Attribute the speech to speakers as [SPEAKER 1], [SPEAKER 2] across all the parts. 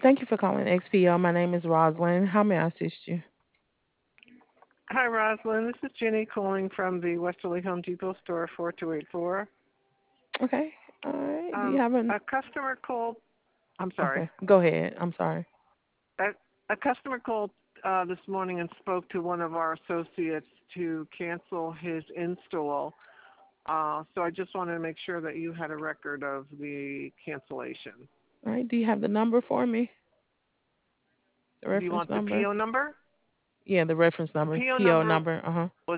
[SPEAKER 1] Thank you for calling XPO. My name is Rosalind. How may I assist you?
[SPEAKER 2] Hi, Rosalind. This is Jenny calling from the Westerly Home Depot store 4284.
[SPEAKER 1] Okay. All right. Do you have an?
[SPEAKER 2] A customer called. I'm sorry.
[SPEAKER 1] Okay. Go ahead. I'm sorry.
[SPEAKER 2] A, a customer called this morning and spoke to one of our associates to cancel his install. So I just wanted to make sure that you had a record of the cancellation.
[SPEAKER 1] All right. Do you have the number for me? The
[SPEAKER 2] Do you
[SPEAKER 1] reference
[SPEAKER 2] want the
[SPEAKER 1] number?
[SPEAKER 2] PO number?
[SPEAKER 1] Yeah, the reference
[SPEAKER 2] The
[SPEAKER 1] number.
[SPEAKER 2] PO
[SPEAKER 1] PO
[SPEAKER 2] number
[SPEAKER 1] number. Uh huh.
[SPEAKER 2] was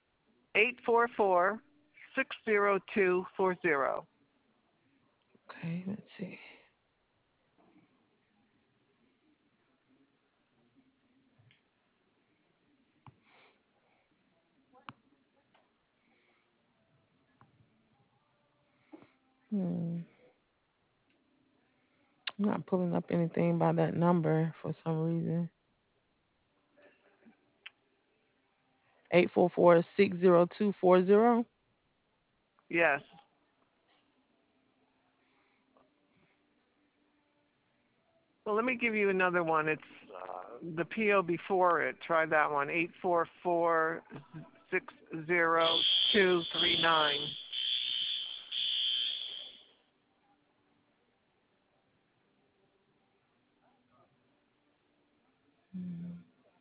[SPEAKER 2] 844 60240.
[SPEAKER 1] Okay. Let's see. Hmm. I'm not pulling up anything by that number for some reason. 844-60240.
[SPEAKER 2] Yes. Well, let me give you another one. It's the PO before it. Try that one. 844 60239.
[SPEAKER 1] Hmm.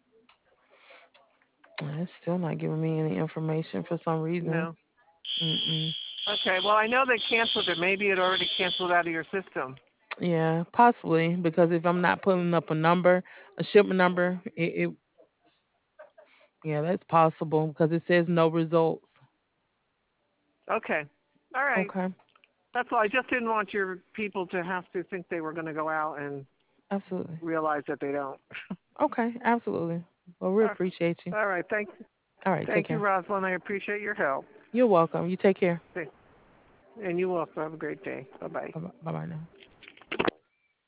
[SPEAKER 1] It's still not giving me any information for some reason.
[SPEAKER 2] No.
[SPEAKER 1] Mm-mm.
[SPEAKER 2] Okay. Well, I know they canceled it. Maybe it already canceled out of your system.
[SPEAKER 1] Yeah, possibly because if I'm not pulling up a number, a shipment number, yeah, that's possible because it says no results.
[SPEAKER 2] Okay. All right.
[SPEAKER 1] Okay,
[SPEAKER 2] That's all. I just didn't want your people to have to think they were going to go out and
[SPEAKER 1] absolutely.
[SPEAKER 2] realize that they don't.
[SPEAKER 1] Okay, absolutely. Well, we
[SPEAKER 2] All
[SPEAKER 1] appreciate you.
[SPEAKER 2] all right.
[SPEAKER 1] All right, take
[SPEAKER 2] Thank you,
[SPEAKER 1] care.
[SPEAKER 2] Rosalind. I appreciate your help.
[SPEAKER 1] You're welcome. You take care.
[SPEAKER 2] And you also have a great day. Bye bye.
[SPEAKER 1] Bye bye now.